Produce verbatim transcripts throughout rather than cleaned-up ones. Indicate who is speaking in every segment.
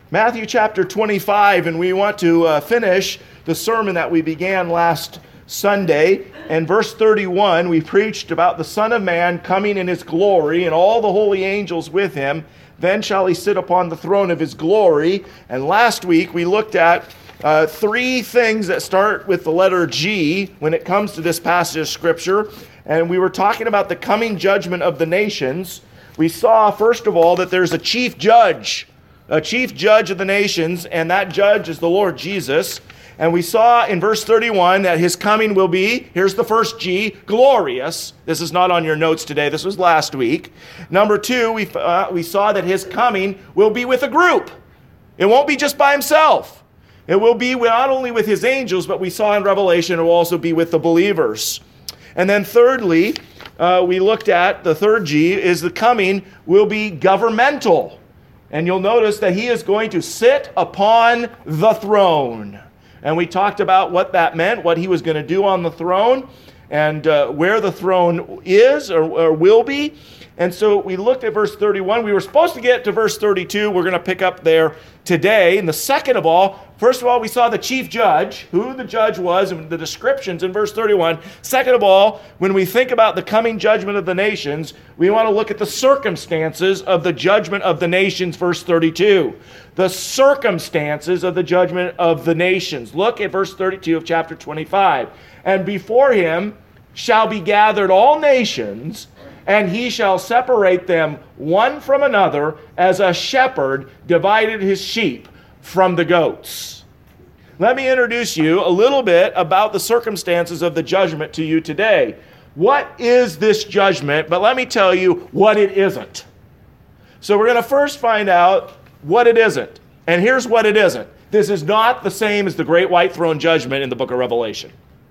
Speaker 1: Matthew chapter twenty-five, and we want to uh, finish the sermon that we began last Sunday. And verse thirty-one, we preached about the Son of Man coming in his glory and all the holy angels with him. Then shall he sit upon the throne of his glory. And last week we looked at uh, three things that start with the letter G when it comes to this passage of Scripture. And we were talking about the coming judgment of the nations. We saw, first of all, that there's a chief judge. A chief judge of the nations, and that judge is the Lord Jesus. And we saw in verse thirty-one that his coming will be, here's the first G, glorious. This is not on your notes today. This was last week. Number two, we, uh, we saw that his coming will be with a group. It won't be just by himself. It will be not only with his angels, but we saw in Revelation it will also be with the believers. And then thirdly, uh, we looked at the third G is the coming will be governmental. And you'll notice that he is going to sit upon the throne. And we talked about what that meant, what he was going to do on the throne, and uh, where the throne is or, or will be. And so we looked at verse thirty-one. We were supposed to get to verse thirty-two. We're going to pick up there today. And the second of all, first of all, we saw the chief judge, who the judge was, and the descriptions in verse thirty-one. Second of all, when we think about the coming judgment of the nations, we want to look at the circumstances of the judgment of the nations, verse thirty-two. The circumstances of the judgment of the nations. Look at verse thirty-two of chapter twenty-five. And before him shall be gathered all nations, and he shall separate them one from another, as a shepherd divided his sheep from the goats. Let me introduce you a little bit about the circumstances of the judgment to you today. What is this judgment? But let me tell you what it isn't. So we're going to first find out what it isn't. And here's what it isn't. This is not the same as the great white throne judgment in the book of Revelation.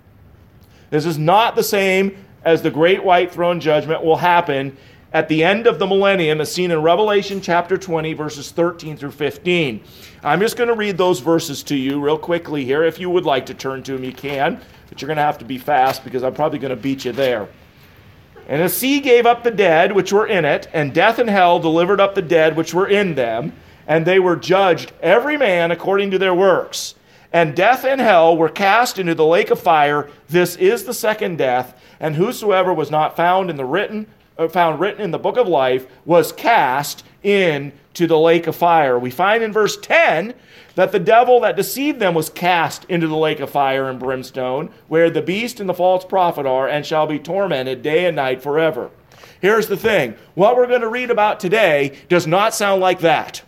Speaker 1: This is not the same as the great white throne judgment will happen at the end of the millennium, as seen in Revelation chapter twenty, verses thirteen through fifteen. I'm just going to read those verses to you real quickly here. If you would like to turn to them, you can. But you're going to have to be fast because I'm probably going to beat you there. And the sea gave up the dead which were in it, and death and hell delivered up the dead which were in them, and they were judged every man according to their works. And death and hell were cast into the lake of fire. This is the second death. And whosoever was not found in the written, uh, found written in the book of life was cast into the lake of fire. We find in verse ten that the devil that deceived them was cast into the lake of fire and brimstone, where the beast and the false prophet are, and shall be tormented day and night forever. Here's the thing. What we're going to read about today does not sound like that.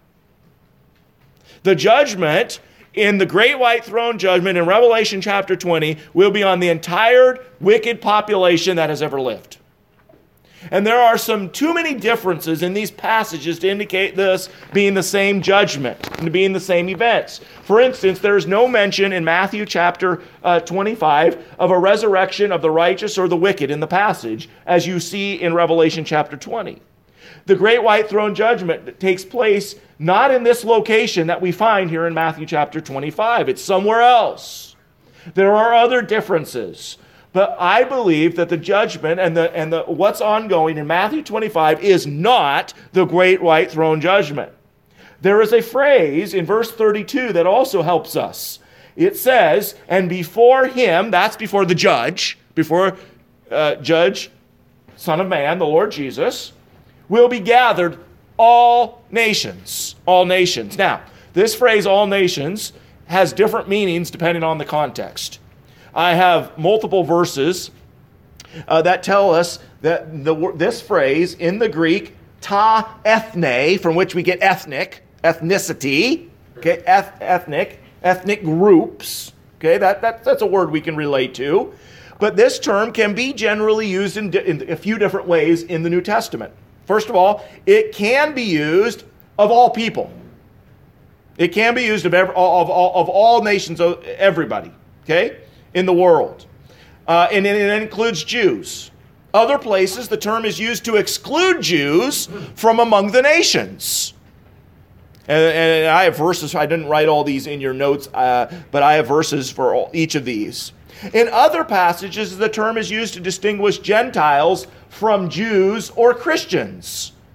Speaker 1: The judgment in the great white throne judgment in Revelation chapter twenty will be on the entire wicked population that has ever lived. And there are some too many differences in these passages to indicate this being the same judgment and being the same events. For instance, there is no mention in Matthew chapter uh, twenty-five of a resurrection of the righteous or the wicked in the passage, as you see in Revelation chapter twenty. The great white throne judgment takes place not in this location that we find here in Matthew chapter twenty-five. It's somewhere else. There are other differences. But I believe that the judgment and the and the what's ongoing in Matthew twenty-five is not the great white throne judgment. There is a phrase in verse thirty-two that also helps us. It says, and before him, that's before the judge, before uh, Judge, Son of Man, the Lord Jesus, will be gathered all nations. All nations. Now, this phrase, all nations, has different meanings depending on the context. I have multiple verses uh, that tell us that the, this phrase in the Greek, ta ethne, from which we get ethnic, ethnicity, okay, eth- ethnic, ethnic groups, okay, that, that that's a word we can relate to. But this term can be generally used in, di- in a few different ways in the New Testament. First of all, it can be used of all people. It can be used of, every, of, of, of all nations, of everybody, okay, in the world. Uh, and it, it includes Jews. Other places, the term is used to exclude Jews from among the nations. And, and I have verses, I didn't write all these in your notes, uh, but I have verses for all, each of these. In other passages, the term is used to distinguish Gentiles from Jews or Christians.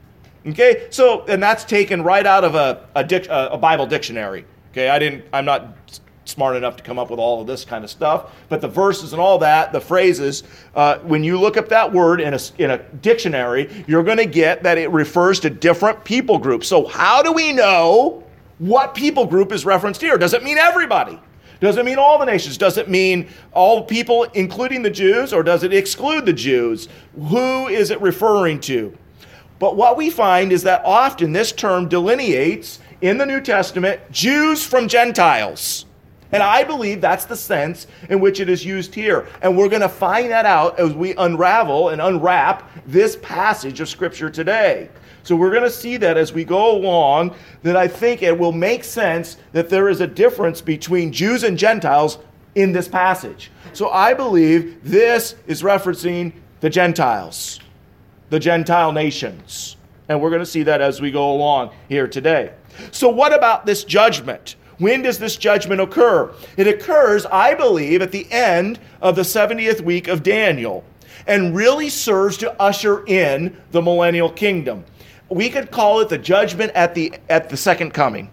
Speaker 1: Okay, so, and that's taken right out of a, a, dic, a, a Bible dictionary. Okay, I didn't, I'm not smart enough to come up with all of this kind of stuff, but the verses and all that, the phrases, uh, when you look up that word in a, in a dictionary, you're going to get that it refers to different people groups. So how do we know what people group is referenced here? Does it mean everybody? Does it mean all the nations? Does it mean all people, including the Jews, or does it exclude the Jews? Who is it referring to? But what we find is that often this term delineates in the New Testament Jews from Gentiles. And I believe that's the sense in which it is used here. And we're going to find that out as we unravel and unwrap this passage of Scripture today. So we're going to see that as we go along, that I think it will make sense that there is a difference between Jews and Gentiles in this passage. So I believe this is referencing the Gentiles, the Gentile nations. And we're going to see that as we go along here today. So what about this judgment? When does this judgment occur? It occurs, I believe, at the end of the seventieth week of Daniel, and really serves to usher in the millennial kingdom. We could call it the judgment at the at the second coming.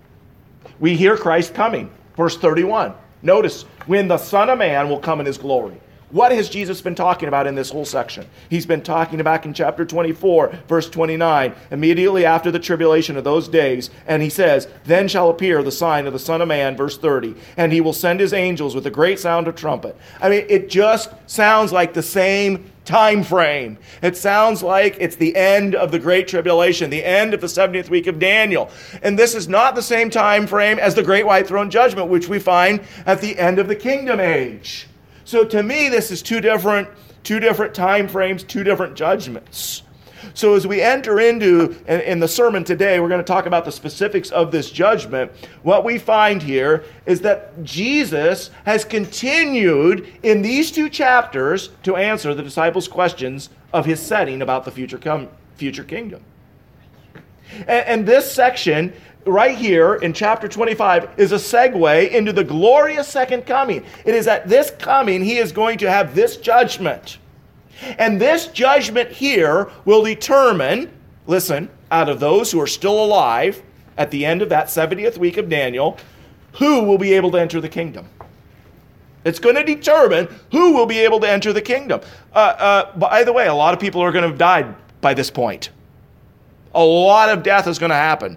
Speaker 1: We hear Christ coming, verse thirty-one. Notice, when the Son of Man will come in his glory. What has Jesus been talking about in this whole section? He's been talking about in chapter twenty-four, verse twenty-nine, immediately after the tribulation of those days. And he says, then shall appear the sign of the Son of Man, verse thirty, and he will send his angels with a great sound of trumpet. I mean, it just sounds like the same time frame. It sounds like it's the end of the Great Tribulation, the end of the seventieth week of Daniel. And this is not the same time frame as the Great White Throne Judgment, which we find at the end of the Kingdom Age. So to me, this is two different, two different time frames, two different judgments. So as we enter into, in, in the sermon today, we're going to talk about the specifics of this judgment. What we find here is that Jesus has continued in these two chapters to answer the disciples' questions of his setting about the future, come, future kingdom. And, and this section right here in chapter twenty-five is a segue into the glorious second coming. It is at this coming he is going to have this judgment. And this judgment here will determine, listen, out of those who are still alive at the end of that seventieth week of Daniel, who will be able to enter the kingdom. It's going to determine who will be able to enter the kingdom. Uh, uh, by the way, a lot of people are going to have died by this point. A lot of death is going to happen.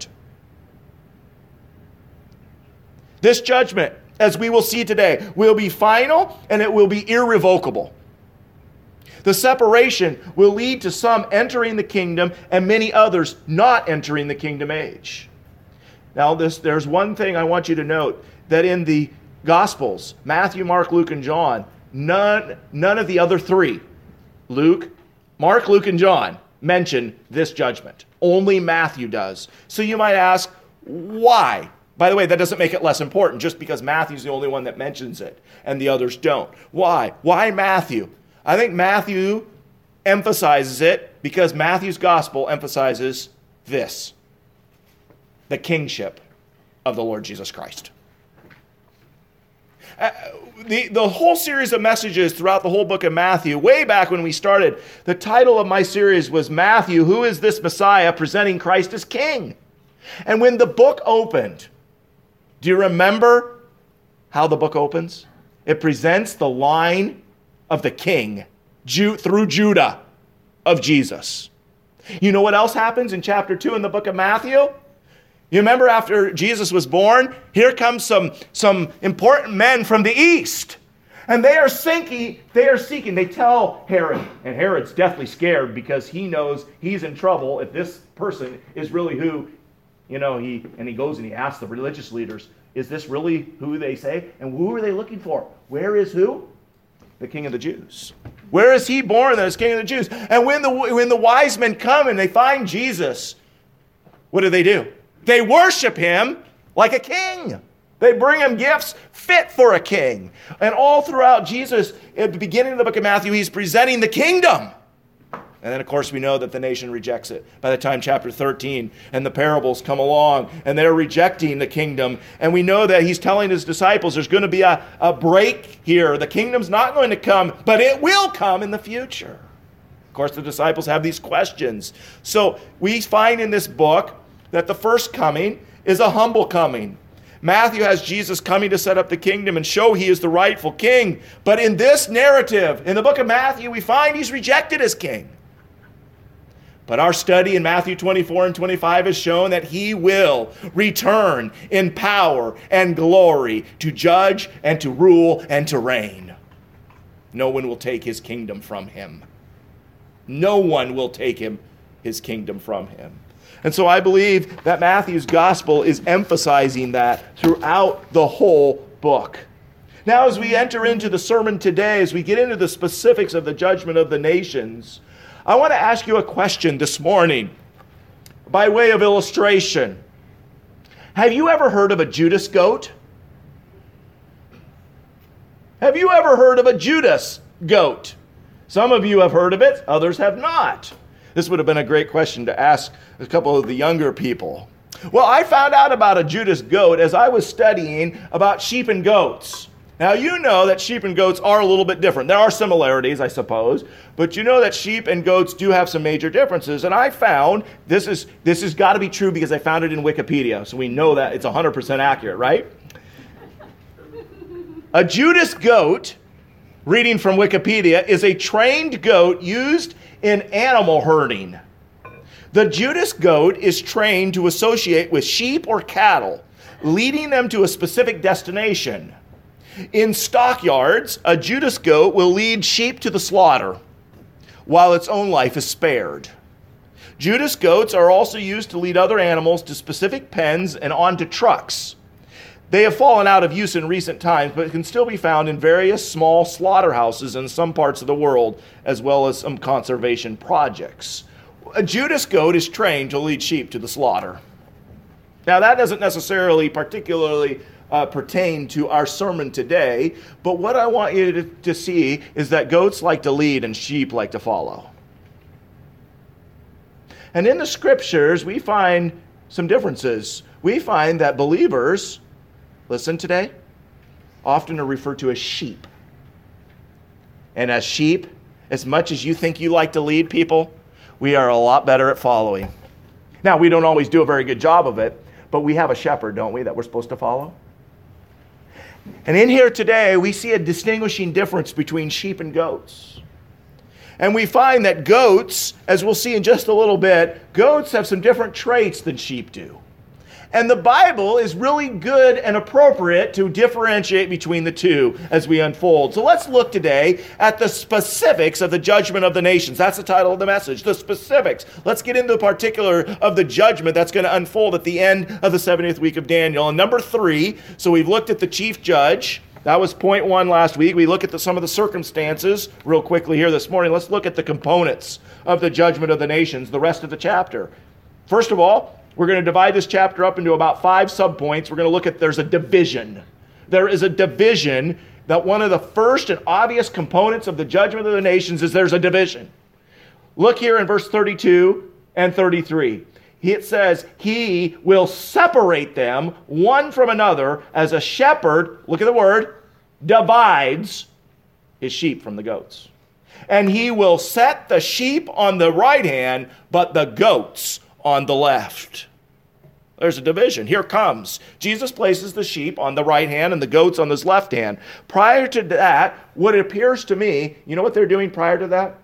Speaker 1: This judgment, as we will see today, will be final and it will be irrevocable. The separation will lead to some entering the kingdom and many others not entering the kingdom age. Now, this, there's one thing I want you to note, that in the Gospels, Matthew, Mark, Luke, and John, none, none of the other three, Luke, Mark, Luke, and John, mention this judgment. Only Matthew does. So you might ask, why? By the way, that doesn't make it less important just because Matthew's the only one that mentions it and the others don't. Why? Why Matthew? I think Matthew emphasizes it because Matthew's gospel emphasizes this: the kingship of the Lord Jesus Christ. Uh, the, the whole series of messages throughout the whole book of Matthew, way back when we started, the title of my series was Matthew, Who is This Messiah? Presenting Christ as King. And when the book opened, do you remember how the book opens? It presents the line of the king Ju- through Judah of Jesus. You know what else happens in chapter two in the book of Matthew? You remember after Jesus was born, here comes some, some important men from the east. And they are seeking, they are seeking, they tell Herod, and Herod's deathly scared because he knows he's in trouble if this person is really who. You know, he and he goes and he asks the religious leaders, is this really who they say? And who are they looking for? Where is who? The King of the Jews. Where is he born that is King of the Jews? And when the, when the wise men come and they find Jesus, what do they do? They worship him like a king. They bring him gifts fit for a king. And all throughout Jesus, at the beginning of the book of Matthew, he's presenting the kingdom. And then, of course, we know that the nation rejects it. By the time chapter thirteen and the parables come along, and they're rejecting the kingdom. And we know that he's telling his disciples there's going to be a, a break here. The kingdom's not going to come, but it will come in the future. Of course, the disciples have these questions. So we find in this book that the first coming is a humble coming. Matthew has Jesus coming to set up the kingdom and show he is the rightful king. But in this narrative, in the book of Matthew, we find he's rejected as king. But our study in Matthew twenty-four and twenty-five has shown that he will return in power and glory to judge and to rule and to reign. No one will take his kingdom from him. No one will take him, his kingdom from him. And so I believe that Matthew's gospel is emphasizing that throughout the whole book. Now, as we enter into the sermon today, as we get into the specifics of the judgment of the nations, I want to ask you a question this morning by way of illustration. Have you ever heard of a Judas goat? Have you ever heard of a Judas goat? Some of you have heard of it, others have not. This would have been a great question to ask a couple of the younger people. Well, I found out about a Judas goat as I was studying about sheep and goats. Now, you know that sheep and goats are a little bit different. There are similarities, I suppose, but you know that sheep and goats do have some major differences. And I found, this is this has got to be true because I found it in Wikipedia, so we know that it's one hundred percent accurate, right? A Judas goat, reading from Wikipedia, is a trained goat used in animal herding. The Judas goat is trained to associate with sheep or cattle, leading them to a specific destination. In stockyards, a Judas goat will lead sheep to the slaughter, while its own life is spared. Judas goats are also used to lead other animals to specific pens and onto trucks. They have fallen out of use in recent times, but can still be found in various small slaughterhouses in some parts of the world, as well as some conservation projects. A Judas goat is trained to lead sheep to the slaughter. Now, that doesn't necessarily particularly uh, pertain to our sermon today, but what I want you to, to see is that goats like to lead and sheep like to follow. And in the scriptures, we find some differences. We find that believers, listen today, often are referred to as sheep. And as sheep, as much as you think you like to lead people, we are a lot better at following. Now, we don't always do a very good job of it, but we have a shepherd, don't we, that we're supposed to follow? And in here today, we see a distinguishing difference between sheep and goats. And we find that goats, as we'll see in just a little bit, goats have some different traits than sheep do. And the Bible is really good and appropriate to differentiate between the two as we unfold. So let's look today at the specifics of the judgment of the nations. That's the title of the message, the specifics. Let's get into the particular of the judgment that's going to unfold at the end of the seventieth week of Daniel. And number three, so we've looked at the chief judge. That was point one last week. We look at the, some of the circumstances real quickly here this morning. Let's look at the components of the judgment of the nations, the rest of the chapter. First of all, we're going to divide this chapter up into about five subpoints. We're going to look at, there's a division. There is a division that one of the first and obvious components of the judgment of the nations is there's a division. Look here in verse thirty-two and thirty-three. It says, he will separate them one from another as a shepherd, look at the word, divides his sheep from the goats. And he will set the sheep on the right hand, but the goats on the left. There's a division. Here comes. Jesus places the sheep on the right hand and the goats on his left hand. Prior to that, what it appears to me, you know what they're doing prior to that?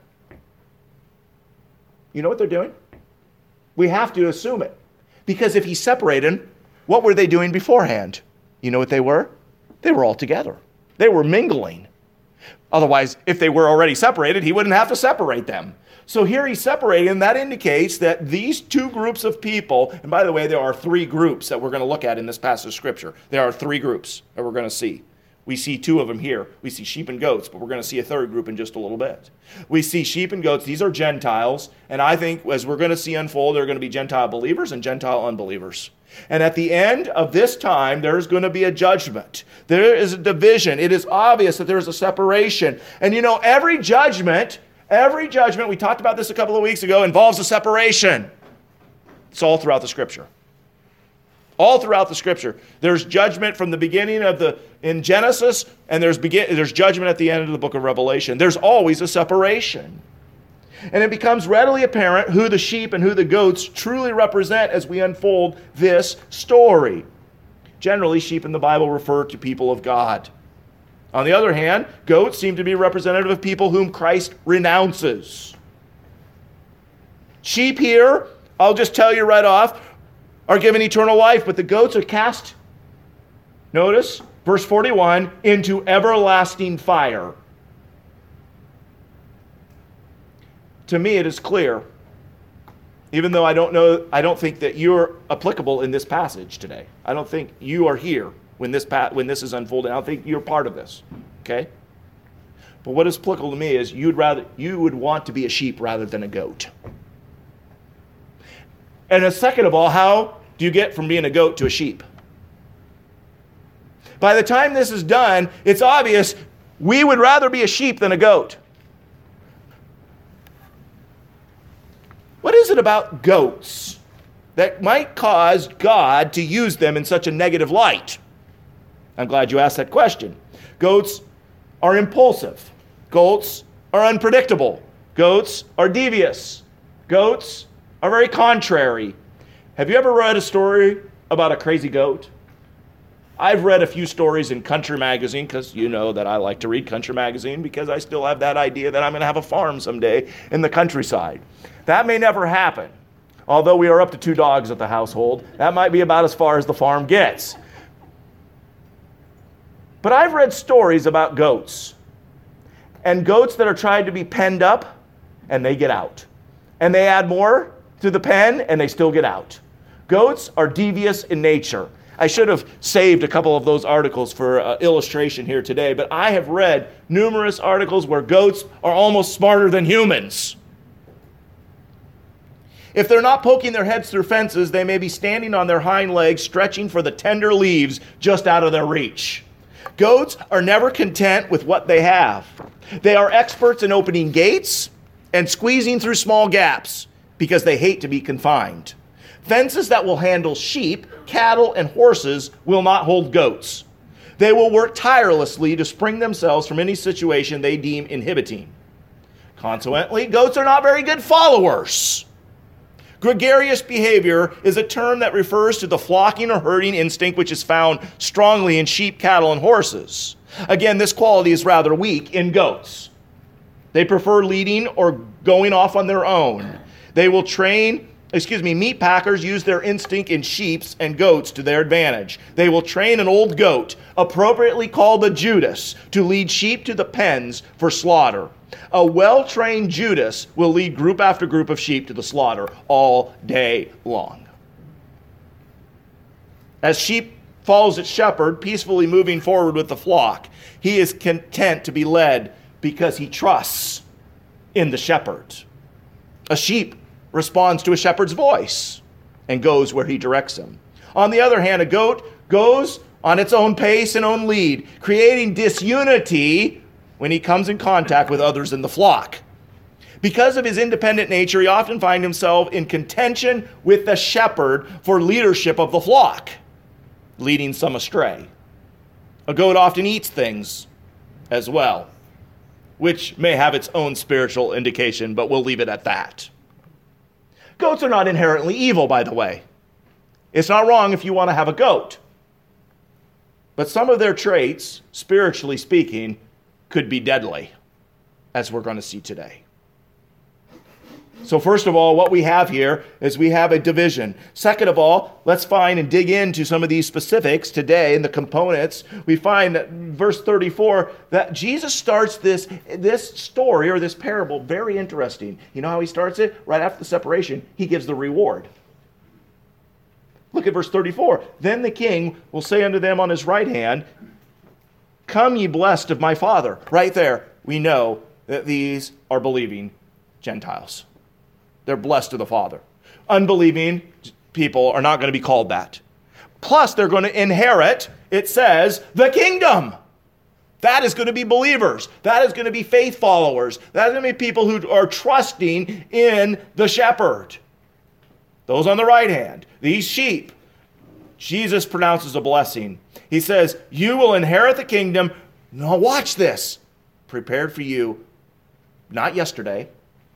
Speaker 1: You know what they're doing? We have to assume it. Because if he separated them, what were they doing beforehand? You know what they were? They were all together. They were mingling. Otherwise, if they were already separated, he wouldn't have to separate them. So here he's separating, and that indicates that these two groups of people, and by the way, there are three groups that we're going to look at in this passage of Scripture. There are three groups that we're going to see. We see two of them here. We see sheep and goats, but we're going to see a third group in just a little bit. We see sheep and goats. These are Gentiles, and I think as we're going to see unfold, there are going to be Gentile believers and Gentile unbelievers. And at the end of this time, there's going to be a judgment. There is a division. It is obvious that there is a separation. And you know, every judgment... Every judgment, we talked about this a couple of weeks ago, involves a separation. It's all throughout the Scripture. All throughout the Scripture. There's judgment from the beginning of the, in Genesis, and there's, begin, there's judgment at the end of the book of Revelation. There's always a separation. And it becomes readily apparent who the sheep and who the goats truly represent as we unfold this story. Generally, sheep in the Bible refer to people of God. On the other hand, goats seem to be representative of people whom Christ renounces. Sheep here, I'll just tell you right off, are given eternal life, but the goats are cast, notice, verse forty-one, into everlasting fire. To me, it is clear, even though I don't know, I don't think that you're applicable in this passage today. I don't think you are here when this pa- when this is unfolding. I don't think you're part of this. Okay? But what is applicable to me is you'd rather you would want to be a sheep rather than a goat. And a second of all, how do you get from being a goat to a sheep? By the time this is done, it's obvious we would rather be a sheep than a goat. What is it about goats that might cause God to use them in such a negative light? I'm glad you asked that question. Goats are impulsive. Goats are unpredictable. Goats are devious. Goats are very contrary. Have you ever read a story about a crazy goat? I've read a few stories in Country Magazine, because you know that I like to read Country Magazine, because I still have that idea that I'm going to have a farm someday in the countryside. That may never happen. Although we are up to two dogs at the household, that might be about as far as the farm gets. But I've read stories about goats. And goats that are trying to be penned up, and they get out. And they add more to the pen, and they still get out. Goats are devious in nature. I should have saved a couple of those articles for uh, illustration here today, but I have read numerous articles where goats are almost smarter than humans. If they're not poking their heads through fences, they may be standing on their hind legs, stretching for the tender leaves just out of their reach. Goats are never content with what they have. They are experts in opening gates and squeezing through small gaps because they hate to be confined. Fences that will handle sheep, cattle, and horses will not hold goats. They will work tirelessly to spring themselves from any situation they deem inhibiting. Consequently, goats are not very good followers. Gregarious behavior is a term that refers to the flocking or herding instinct which is found strongly in sheep, cattle, and horses. Again, this quality is rather weak in goats. They prefer leading or going off on their own. They will train, excuse me, meat packers use their instinct in sheep and goats to their advantage. They will train an old goat, appropriately called a Judas, to lead sheep to the pens for slaughter. A well-trained Judas will lead group after group of sheep to the slaughter all day long. As sheep follows its shepherd, peacefully moving forward with the flock, he is content to be led because he trusts in the shepherd. A sheep responds to a shepherd's voice and goes where he directs him. On the other hand, a goat goes on its own pace and own lead, creating disunity when he comes in contact with others in the flock. Because of his independent nature, he often finds himself in contention with the shepherd for leadership of the flock, leading some astray. A goat often eats things as well, which may have its own spiritual indication, but we'll leave it at that. Goats are not inherently evil, by the way. It's not wrong if you want to have a goat. But some of their traits, spiritually speaking, could be deadly, as we're going to see today. So first of all, what we have here is we have a division. Second of all, let's find and dig into some of these specifics today in the components. We find that verse thirty-four, that Jesus starts this, this story or this parable very interesting. You know how he starts it? Right after the separation, he gives the reward. Look at verse thirty-four. Then the king will say unto them on his right hand, Come ye blessed of my Father. Right there, we know that these are believing Gentiles. They're blessed of the Father. Unbelieving people are not going to be called that. Plus, they're going to inherit, it says, the kingdom. That is going to be believers. That is going to be faith followers. That is going to be people who are trusting in the shepherd. Those on the right hand, these sheep, Jesus pronounces a blessing. He says, you will inherit the kingdom. Now watch this. Prepared for you, not yesterday,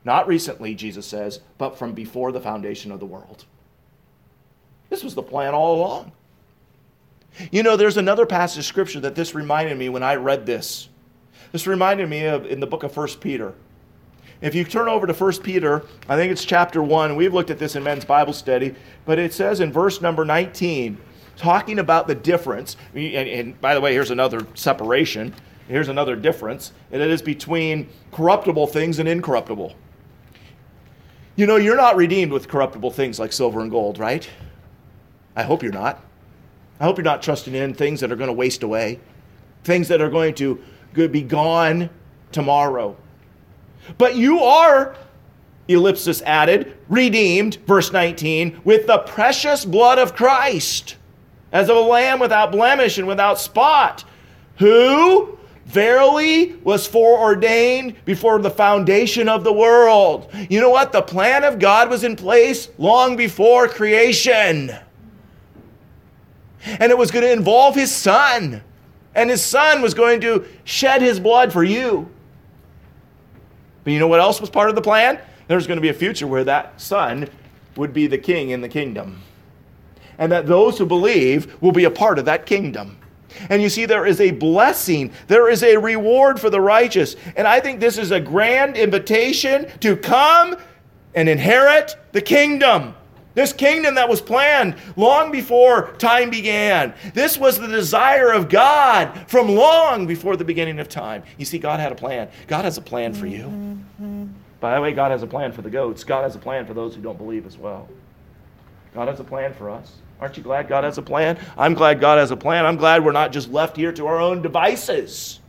Speaker 1: Not recently, Jesus says, but from before the foundation of the world. This was the plan all along. You know, there's another passage of Scripture that this reminded me when I read this. This reminded me of in the book of First Peter. If you turn over to First Peter, I think it's chapter one. We've looked at this in men's Bible study, but it says in verse number nineteen, talking about the difference, and, and by the way, here's another separation. Here's another difference, and it is between corruptible things and incorruptible. You know, you're not redeemed with corruptible things like silver and gold, right? I hope you're not. I hope you're not trusting in things that are going to waste away, things that are going to be gone tomorrow. But you are, ellipsis added, redeemed, verse nineteen, with the precious blood of Christ, as of a lamb without blemish and without spot, who verily was foreordained before the foundation of the world. You know what? The plan of God was in place long before creation. And it was going to involve his son. And his son was going to shed his blood for you. But you know what else was part of the plan? There's going to be a future where that son would be the king in the kingdom. And that those who believe will be a part of that kingdom. And you see, there is a blessing. There is a reward for the righteous. And I think this is a grand invitation to come and inherit the kingdom. This kingdom that was planned long before time began. This was the desire of God from long before the beginning of time. You see, God had a plan. God has a plan for you. Mm-hmm. By the way, God has a plan for the goats. God has a plan for those who don't believe as well. God has a plan for us. Aren't you glad God has a plan? I'm glad God has a plan. I'm glad we're not just left here to our own devices.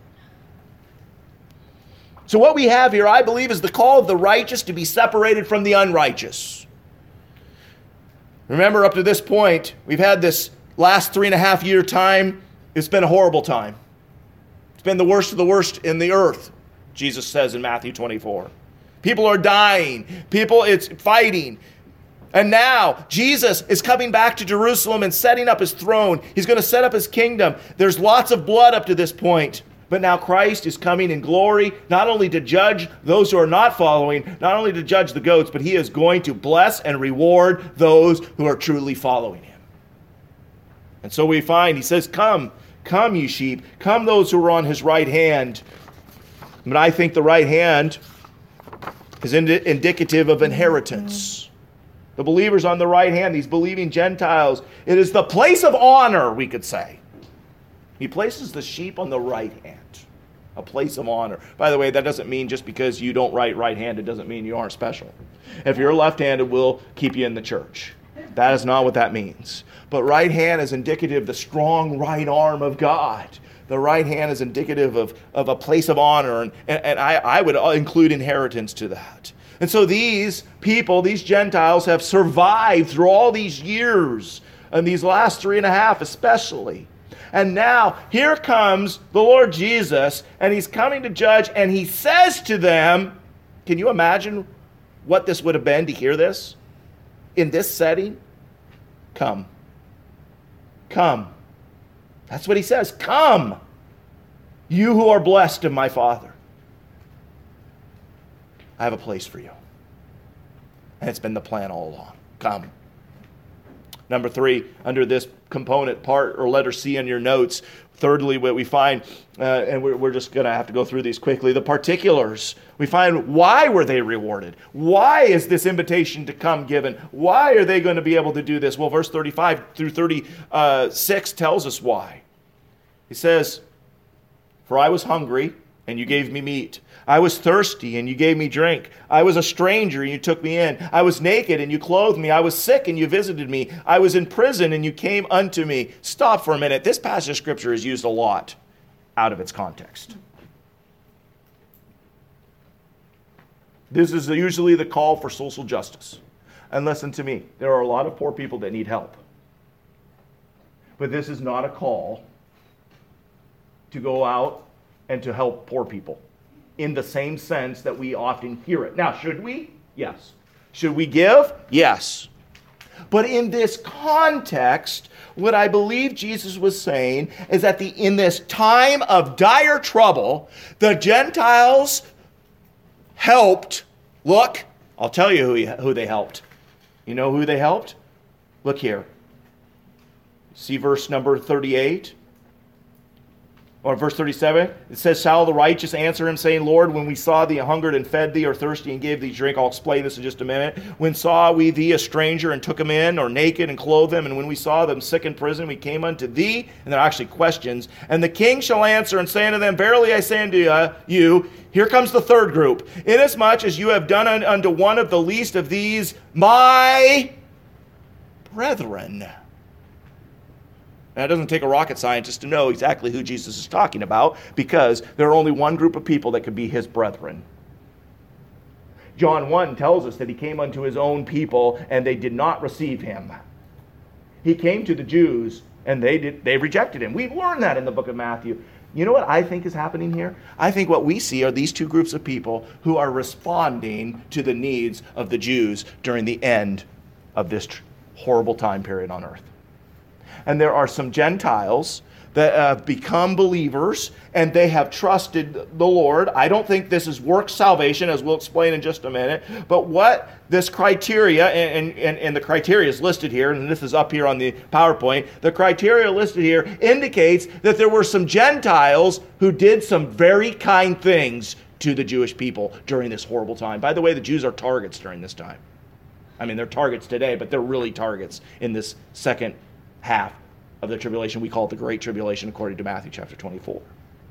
Speaker 1: So what we have here, I believe, is the call of the righteous to be separated from the unrighteous. Remember, up to this point, we've had this last three and a half year time. It's been a horrible time. It's been the worst of the worst in the earth, Jesus says in Matthew twenty-four. People are dying. People, it's fighting. And now, Jesus is coming back to Jerusalem and setting up his throne. He's going to set up his kingdom. There's lots of blood up to this point. But now Christ is coming in glory, not only to judge those who are not following, not only to judge the goats, but he is going to bless and reward those who are truly following him. And so we find, he says, come, come, you sheep, come those who are on his right hand. But I think the right hand is indi- indicative of inheritance. The believers on the right hand, these believing Gentiles, it is the place of honor, we could say. He places the sheep on the right hand, a place of honor. By the way, that doesn't mean just because you don't write right-handed doesn't mean you aren't special. If you're left-handed, we'll keep you in the church. That is not what that means. But right hand is indicative of the strong right arm of God. The right hand is indicative of, of a place of honor, and, and, and I, I would include inheritance to that. And so these people, these Gentiles, have survived through all these years, and these last three and a half especially. And now, here comes the Lord Jesus, and he's coming to judge, and he says to them, can you imagine what this would have been to hear this? In this setting? Come. Come. That's what he says. Come, you who are blessed of my Father. I have a place for you. And it's been the plan all along. Come. Number three, under this component part or letter C in your notes, thirdly, what we find, uh, and we're, we're just going to have to go through these quickly, the particulars. We find why were they rewarded? Why is this invitation to come given? Why are they going to be able to do this? Well, verse thirty-five through thirty-six tells us why. He says, for I was hungry, and you gave me meat. I was thirsty, and you gave me drink. I was a stranger, and you took me in. I was naked, and you clothed me. I was sick, and you visited me. I was in prison, and you came unto me. Stop for a minute. This passage of Scripture is used a lot out of its context. This is usually the call for social justice. And listen to me. There are a lot of poor people that need help. But this is not a call to go out and to help poor people in the same sense that we often hear it. Now, should we? Yes. Should we give? Yes. But in this context, what I believe Jesus was saying is that the, in this time of dire trouble, the Gentiles helped Look, I'll tell you who, he, who they helped. You know who they helped? Look here. See verse number thirty-eight? Or verse thirty-seven? It says, shall the righteous answer him, saying, Lord, when we saw thee hungered and fed thee, or thirsty and gave thee drink? I'll explain this in just a minute. When saw we thee a stranger and took him in, or naked and clothed him? And when we saw them sick in prison, we came unto thee. And they're actually questions. And the king shall answer and say unto them, verily I say unto uh, you, here comes the third group. Inasmuch as you have done un- unto one of the least of these, my brethren. Now, it doesn't take a rocket scientist to know exactly who Jesus is talking about, because there are only one group of people that could be his brethren. John one tells us that he came unto his own people, and they did not receive him. He came to the Jews, and they did, they rejected him. We've learned that in the book of Matthew. You know what I think is happening here? I think what we see are these two groups of people who are responding to the needs of the Jews during the end of this tr- horrible time period on earth. And there are some Gentiles that have become believers, and they have trusted the Lord. I don't think this is work salvation, as we'll explain in just a minute. But what this criteria, and, and, and the criteria is listed here, and this is up here on the PowerPoint. The criteria listed here indicates that there were some Gentiles who did some very kind things to the Jewish people during this horrible time. By the way, the Jews are targets during this time. I mean, they're targets today, but they're really targets in this second half of the tribulation. We call it the Great Tribulation according to Matthew chapter twenty-four.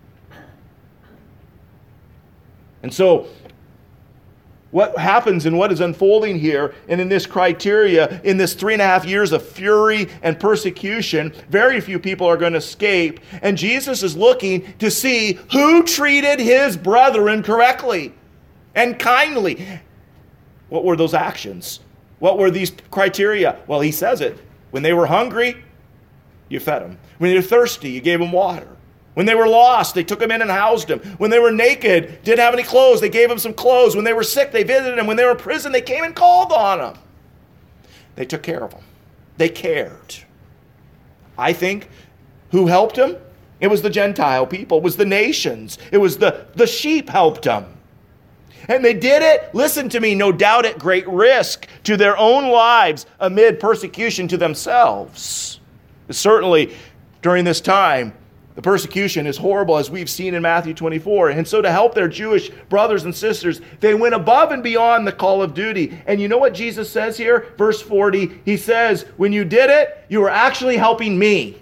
Speaker 1: And so what happens and what is unfolding here and in this criteria, in this three and a half years of fury and persecution, very few people are going to escape. And Jesus is looking to see who treated his brethren correctly and kindly. What were those actions? What were these criteria? Well, he says it. When they were hungry, you fed them. When they were thirsty, you gave them water. When they were lost, they took them in and housed them. When they were naked, didn't have any clothes, they gave them some clothes. When they were sick, they visited them. When they were in prison, they came and called on them. They took care of them. They cared. I think who helped them? It was the Gentile people. It was the nations. It was the, the sheep helped them. And they did it, listen to me, no doubt at great risk to their own lives amid persecution to themselves. Certainly, during this time, the persecution is horrible, as we've seen in Matthew twenty-four. And so to help their Jewish brothers and sisters, they went above and beyond the call of duty. And you know what Jesus says here? Verse forty, he says, when you did it, you were actually helping me.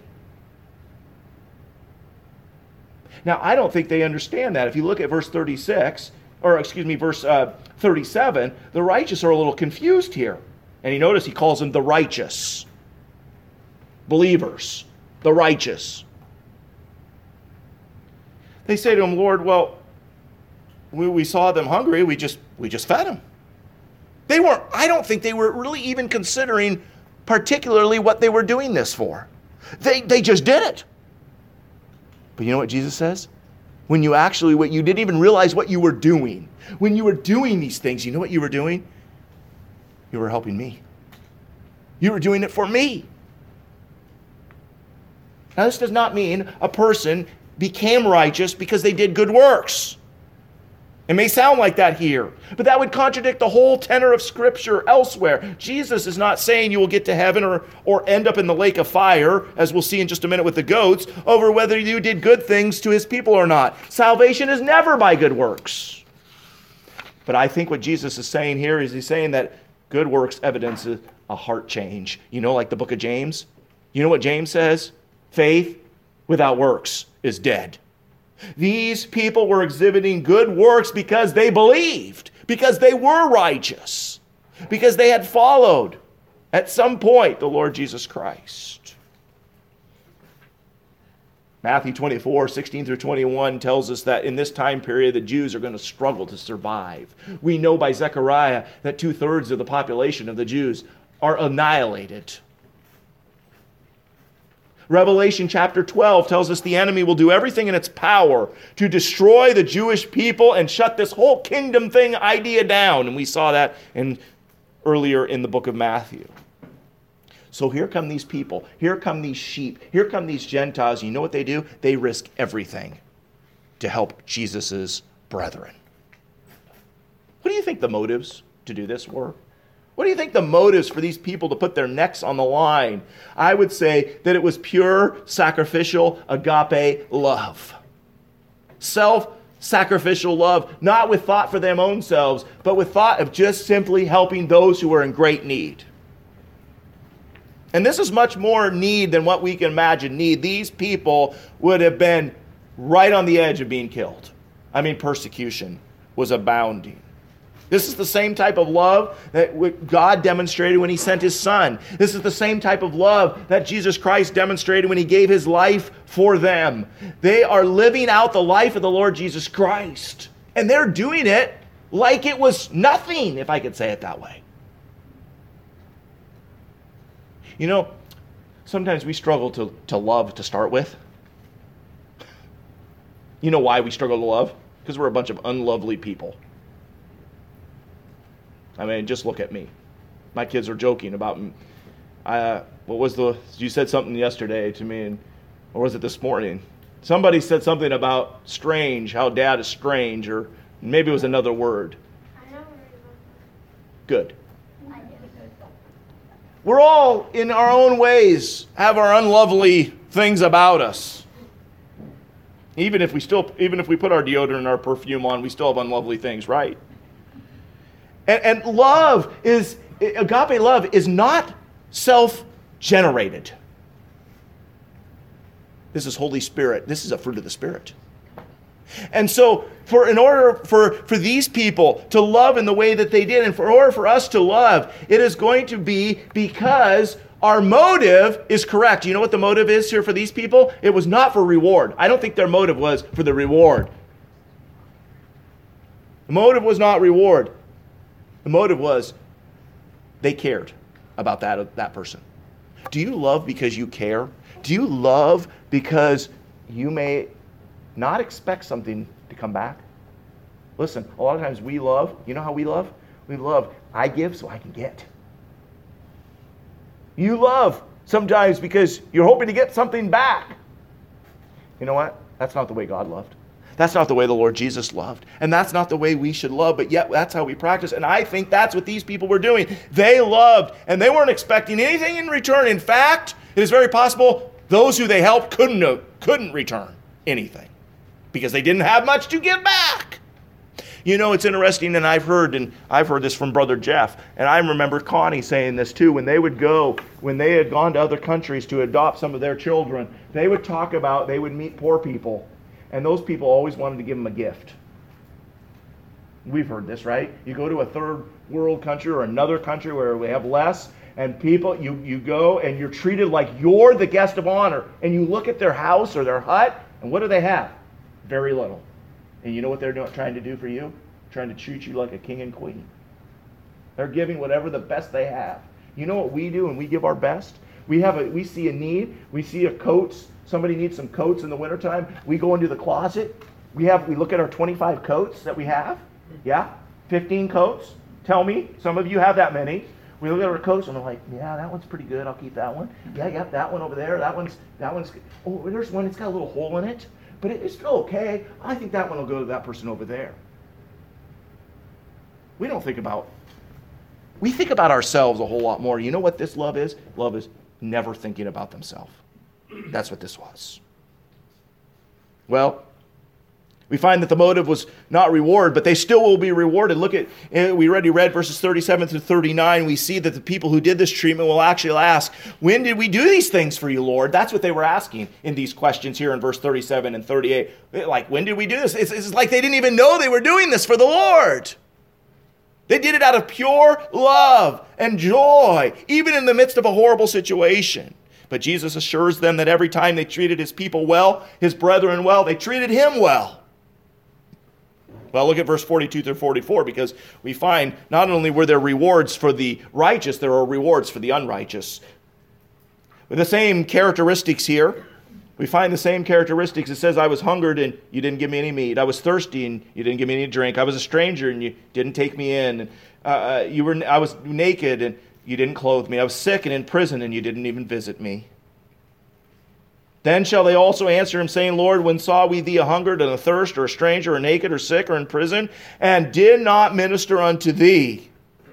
Speaker 1: Now, I don't think they understand that. If you look at verse thirty-six, or excuse me, verse uh, thirty-seven, the righteous are a little confused here. And you notice he calls them the righteous. Believers, the righteous. They say to him, Lord, well, we, we saw them hungry, we just we just fed them. They weren't, I don't think they were really even considering particularly what they were doing this for. They they just did it. But you know what Jesus says? When you actually, what you didn't even realize what you were doing. When you were doing these things, you know what you were doing? You were helping me. You were doing it for me. Now, this does not mean a person became righteous because they did good works. It may sound like that here, but that would contradict the whole tenor of Scripture elsewhere. Jesus is not saying you will get to heaven or, or end up in the lake of fire, as we'll see in just a minute with the goats, over whether you did good things to his people or not. Salvation is never by good works. But I think what Jesus is saying here is he's saying that good works evidences a heart change. You know, like the book of James? You know what James says? Faith without works is dead. These people were exhibiting good works because they believed, because they were righteous, because they had followed at some point the Lord Jesus Christ. Matthew twenty-four, sixteen through twenty-one tells us that in this time period, the Jews are going to struggle to survive. We know by Zechariah that two-thirds of the population of the Jews are annihilated. Revelation chapter twelve tells us the enemy will do everything in its power to destroy the Jewish people and shut this whole kingdom thing idea down. And we saw that in, earlier in the book of Matthew. So here come these people. Here come these sheep. Here come these Gentiles. You know what they do? They risk everything to help Jesus' brethren. What do you think the motives to do this were? What do you think the motives for these people to put their necks on the line? I would say that it was pure, sacrificial, agape love. Self-sacrificial love, not with thought for their own selves, but with thought of just simply helping those who are in great need. And this is much more need than what we can imagine need. These people would have been right on the edge of being killed. I mean, persecution was abounding. This is the same type of love that God demonstrated when he sent his son. This is the same type of love that Jesus Christ demonstrated when he gave his life for them. They are living out the life of the Lord Jesus Christ. And they're doing it like it was nothing, if I could say it that way. You know, sometimes we struggle to, to love to start with. You know why we struggle to love? Because we're a bunch of unlovely people. I mean, just look at me. My kids are joking about, uh, what was the, you said something yesterday to me, and, or was it this morning? Somebody said something about strange, how dad is strange, or maybe it was another word.
Speaker 2: I don't remember.
Speaker 1: Good.
Speaker 2: I did.
Speaker 1: We're all, in our own ways, have our unlovely things about us. Even if we still, even if we put our deodorant and our perfume on, we still have unlovely things, right? And, and love is, agape love is not self-generated. This is Holy Spirit. This is a fruit of the Spirit. And so, for in order for, for these people to love in the way that they did, and for order for us to love, it is going to be because our motive is correct. You know what the motive is here for these people? It was not for reward. I don't think their motive was for the reward. The motive was not reward. The motive was they cared about that, that person. Do you love because you care? Do you love because you may not expect something to come back? Listen, a lot of times we love, you know how we love? We love, I give so I can get. You love sometimes because you're hoping to get something back. You know what? That's not the way God loved. That's not the way the Lord Jesus loved. And that's not the way we should love, but yet that's how we practice. And I think that's what these people were doing. They loved, and they weren't expecting anything in return. In fact, it is very possible those who they helped couldn't, couldn't return anything because they didn't have much to give back. You know, it's interesting, and I've heard, and I've heard this from Brother Jeff, and I remember Connie saying this too, when they would go, when they had gone to other countries to adopt some of their children, they would talk about, they would meet poor people. And those people always wanted to give them a gift. We've heard this, right? You go to a third world country or another country where we have less, and people, you, you go and you're treated like you're the guest of honor. And you look at their house or their hut, and what do they have? Very little. And you know what they're doing, trying to do for you? Trying to treat you like a king and queen. They're giving whatever the best they have. You know what we do when we give our best? We have a, we see a need, we see a coats, somebody needs some coats in the wintertime. We go into the closet. We have we look at our twenty-five coats that we have. Yeah? fifteen coats. Tell me, some of you have that many. We look at our coats and we're like, yeah, that one's pretty good. I'll keep that one. Yeah, yeah, that one over there. That one's that one's oh, there's one, it's got a little hole in it. But it, it's still okay. I think that one will go to that person over there. We don't think about we think about ourselves a whole lot more. You know what this love is? Love is never thinking about themselves. That's what this was. Well, we find that the motive was not reward, but they still will be rewarded. Look at, we already read verses thirty-seven through thirty-nine. We see that the people who did this treatment will actually ask, when did we do these things for you, Lord? That's what they were asking in these questions here in verse thirty-seven and thirty-eight. Like, when did we do this? It's, it's like they didn't even know they were doing this for the Lord. They did it out of pure love and joy, even in the midst of a horrible situation. But Jesus assures them that every time they treated his people well, his brethren well, they treated him well. Well, look at verse forty-two through forty-four, because we find not only were there rewards for the righteous, there are rewards for the unrighteous. With the same characteristics here, we find the same characteristics. It says, I was hungered and you didn't give me any meat. I was thirsty and you didn't give me any drink. I was a stranger and you didn't take me in. And, uh, you were, I was naked and you didn't clothe me. I was sick and in prison and you didn't even visit me. Then shall they also answer him, saying, Lord, when saw we thee a hungered and a thirst, or a stranger, or naked, or sick, or in prison, and did not minister unto thee?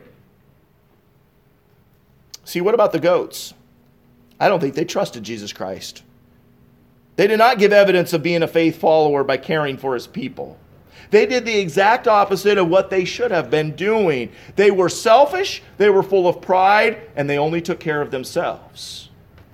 Speaker 1: See, what about the goats? I don't think they trusted Jesus Christ. They did not give evidence of being a faith follower by caring for his people. They did the exact opposite of what they should have been doing. They were selfish, they were full of pride, and they only took care of themselves.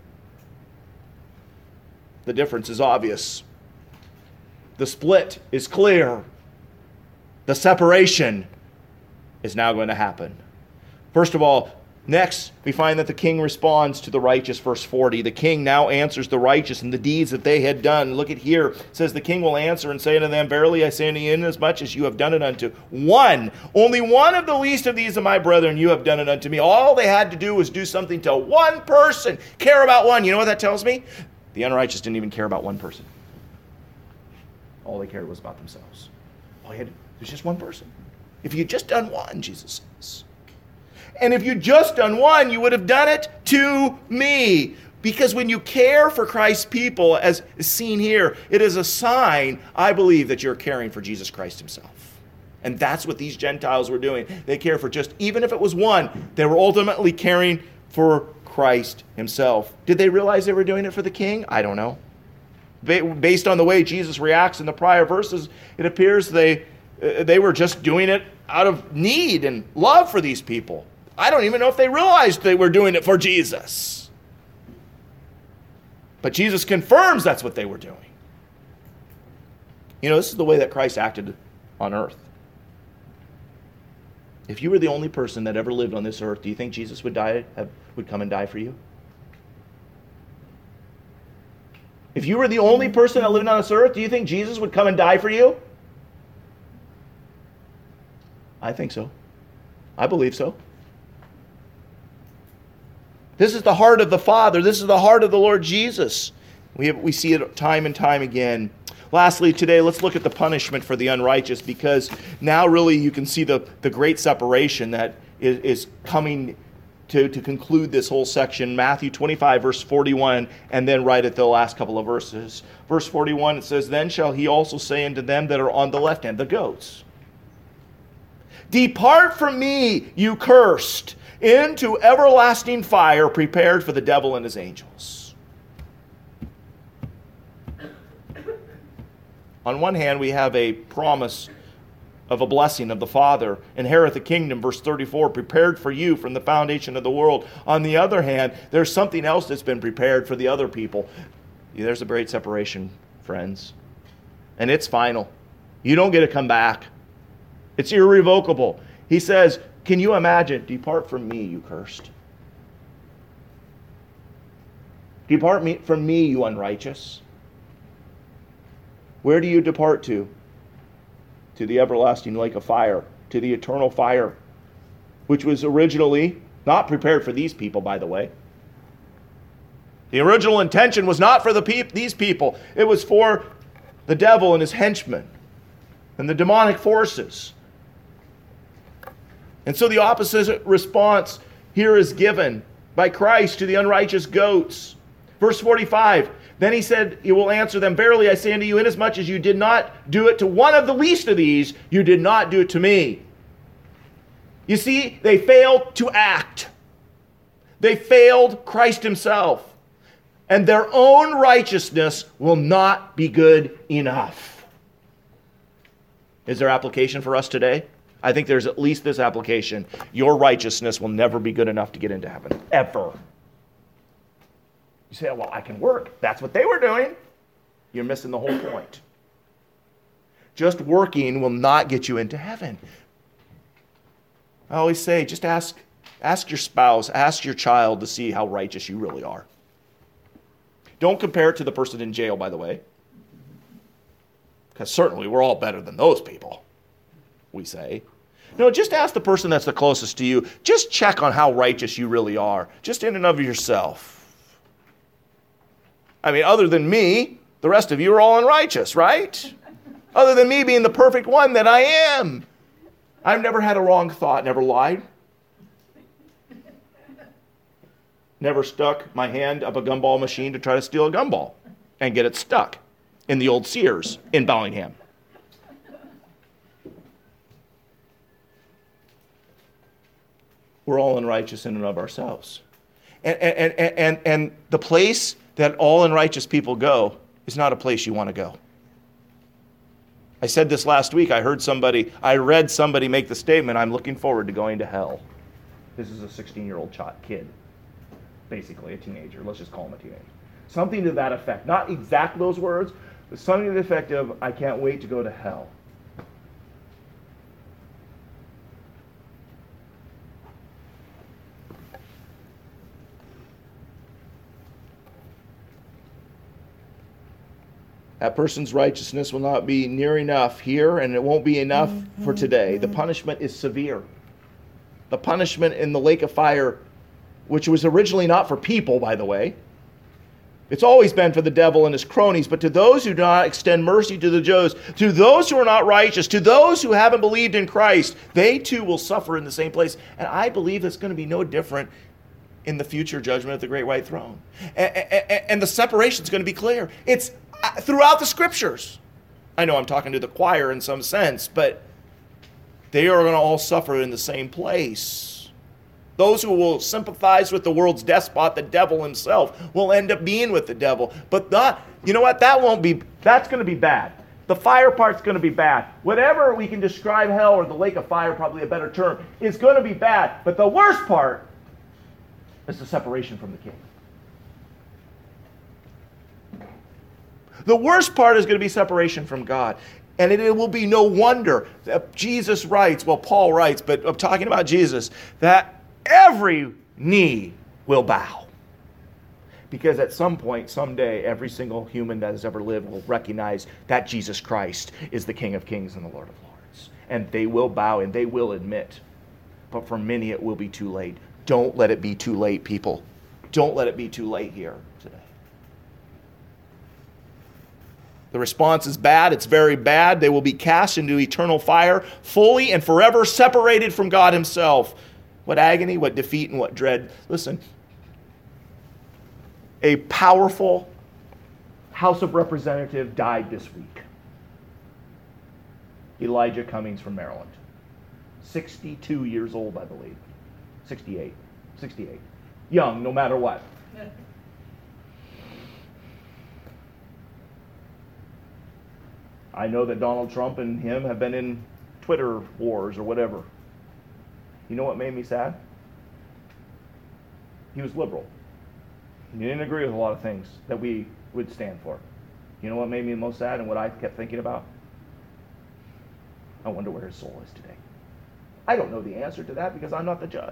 Speaker 1: The difference is obvious. The split is clear. The separation is now going to happen. First of all, next, we find that the king responds to the righteous, verse forty. The king now answers the righteous and the deeds that they had done. Look at here. It says, the king will answer and say unto them, Verily I say unto you, inasmuch as you have done it unto one, only one of the least of these of my brethren, you have done it unto me. All they had to do was do something to one person. Care about one. You know what that tells me? The unrighteous didn't even care about one person. All they cared was about themselves. All you had to, there's just one person. If you'd just done one, Jesus says. And if you'd just done one, you would have done it to me. Because when you care for Christ's people, as is seen here, it is a sign, I believe, that you're caring for Jesus Christ himself. And that's what these Gentiles were doing. They care for just, even if it was one, they were ultimately caring for Christ himself. Did they realize they were doing it for the king? I don't know. Based on the way Jesus reacts in the prior verses, it appears they, they were just doing it out of need and love for these people. I don't even know if they realized they were doing it for Jesus. But Jesus confirms that's what they were doing. You know, this is the way that Christ acted on earth. If you were the only person that ever lived on this earth, do you think Jesus would die, have, would come and die for you? If you were the only person that lived on this earth, do you think Jesus would come and die for you? I think so. I believe so. This is the heart of the Father. This is the heart of the Lord Jesus. We have, we see it time and time again. Lastly, today, let's look at the punishment for the unrighteous, because now really you can see the, the great separation that is, is coming to, to conclude this whole section. Matthew twenty-five, verse forty-one, and then right at the last couple of verses. Verse forty-one, it says, Then shall he also say unto them that are on the left hand, the goats, Depart from me, you cursed, into everlasting fire prepared for the devil and his angels. On one hand, we have a promise of a blessing of the Father. Inherit the kingdom, verse thirty-four, prepared for you from the foundation of the world. On the other hand, there's something else that's been prepared for the other people. There's a great separation, friends. And it's final. You don't get to come back. It's irrevocable. He says, can you imagine? Depart from me, you cursed. Depart me, from me, you unrighteous. Where do you depart to? To the everlasting lake of fire, to the eternal fire, which was originally not prepared for these people, by the way. The original intention was not for the peop- these people. It was for the devil and his henchmen and the demonic forces. And so the opposite response here is given by Christ to the unrighteous goats. Verse forty-five, Then he said, He will answer them, Verily I say unto you, inasmuch as you did not do it to one of the least of these, you did not do it to me. You see, they failed to act. They failed Christ himself. And their own righteousness will not be good enough. Is there application for us today? I think there's at least this application. Your righteousness will never be good enough to get into heaven. Ever. You say, well, I can work. That's what they were doing. You're missing the whole point. Just working will not get you into heaven. I always say, just ask, ask your spouse, ask your child to see how righteous you really are. Don't compare it to the person in jail, by the way. Because certainly we're all better than those people, we say. No, just ask the person that's the closest to you. Just check on how righteous you really are, just in and of yourself. I mean, other than me, the rest of you are all unrighteous, right? Other than me being the perfect one that I am. I've never had a wrong thought, never lied. Never stuck my hand up a gumball machine to try to steal a gumball. and get it stuck in the old Sears in Bellingham. We're all unrighteous in and of ourselves. And, and, and, and, and the place that all unrighteous people go is not a place you want to go. I said this last week. I heard somebody, I read somebody make the statement, I'm looking forward to going to hell. This is a sixteen-year-old child, kid, basically a teenager. Let's just call him a teenager. Something to that effect. Not exact those words, but something to the effect of, I can't wait to go to hell. That person's righteousness will not be near enough here, and it won't be enough mm-hmm. for today. The punishment is severe. The punishment in the lake of fire, which was originally not for people, by the way. It's always been for the devil and his cronies, but to those who do not extend mercy to the Jews, to those who are not righteous, to those who haven't believed in Christ, they too will suffer in the same place. And I believe it's going to be no different in the future judgment at the great white throne. And, and, and the separation is going to be clear. It's throughout the scriptures. I know I'm talking to the choir in some sense, but they are going to all suffer in the same place. Those who will sympathize with the world's despot, the devil himself, will end up being with the devil. But not, you know what? That won't be, that's going to be bad. The fire part's going to be bad. Whatever we can describe hell, or the lake of fire, probably a better term, is going to be bad. But the worst part is the separation from the king. The worst part is going to be separation from God. And it, it will be no wonder that Jesus writes, well, Paul writes, but I'm talking about Jesus, that every knee will bow. Because at some point, someday, every single human that has ever lived will recognize that Jesus Christ is the King of Kings and the Lord of Lords. And they will bow and they will admit. But for many, it will be too late. Don't let it be too late, people. Don't let it be too late here today. The response is bad. It's very bad. They will be cast into eternal fire, fully and forever separated from God himself. What agony, what defeat, and what dread. Listen, a powerful House of Representative died this week. Elijah Cummings from Maryland. sixty-two years old, I believe. sixty-eight. sixty-eight. Young, no matter what. I know that Donald Trump and him have been in Twitter wars or whatever. You know what made me sad? He was liberal. He didn't agree with a lot of things that we would stand for. You know what made me most sad and what I kept thinking about? I wonder where his soul is today. I don't know the answer to that because I'm not the judge.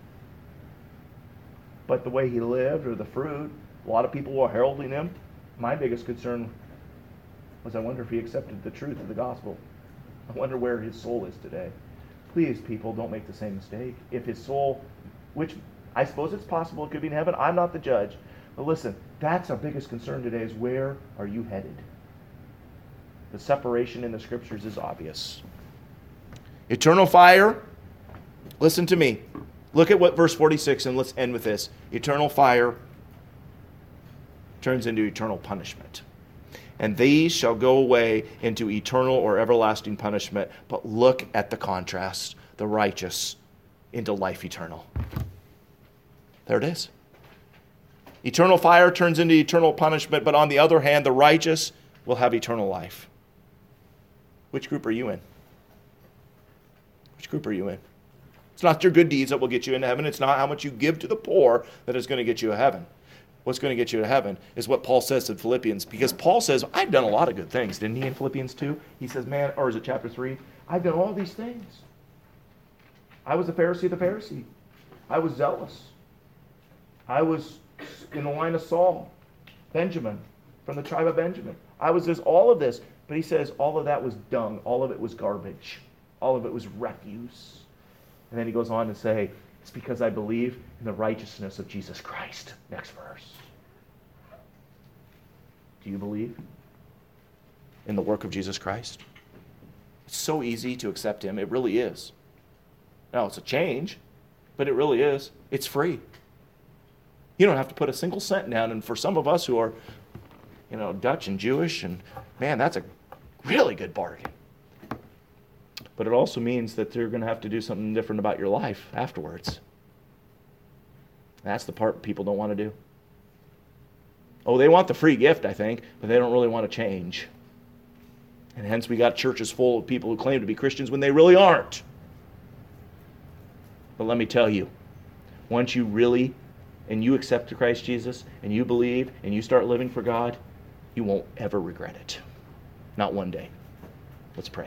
Speaker 1: But the way he lived, or the fruit, a lot of people were heralding him. My biggest concern was I wonder if he accepted the truth of the gospel. I wonder where his soul is today. Please, people, don't make the same mistake. If his soul, which I suppose it's possible it could be in heaven, I'm not the judge. But listen, that's our biggest concern today, is where are you headed? The separation in the scriptures is obvious. Eternal fire, listen to me. Look at what verse forty-six, and let's end with this. Eternal fire turns into eternal punishment. And these shall go away into eternal or everlasting punishment. But look at the contrast. The righteous into life eternal. There it is. Eternal fire turns into eternal punishment. But on the other hand, the righteous will have eternal life. Which group are you in? Which group are you in? It's not your good deeds that will get you into heaven. It's not how much you give to the poor that is going to get you to heaven. What's going to get you to heaven is what Paul says in Philippians. Because Paul says, I've done a lot of good things. Didn't he in Philippians two? He says, man, or is it chapter three? I've done all these things. I was a Pharisee of the Pharisee. I was zealous. I was in the line of Saul, Benjamin, from the tribe of Benjamin. I was this, all of this. But he says all of that was dung. All of it was garbage. All of it was refuse. And then he goes on to say, it's because I believe in the righteousness of Jesus Christ. Next verse. Do you believe in the work of Jesus Christ? It's so easy to accept him. It really is. Now, it's a change, but it really is. It's free. You don't have to put a single cent down. And for some of us who are you know, Dutch and Jewish, and man, that's a really good bargain. But it also means that you're going to have to do something different about your life afterwards. That's the part people don't want to do. Oh, they want the free gift, I think, but they don't really want to change. And hence we got churches full of people who claim to be Christians when they really aren't. But let me tell you, once you really, and you accept Christ Jesus, and you believe, and you start living for God, you won't ever regret it. Not one day. Let's pray.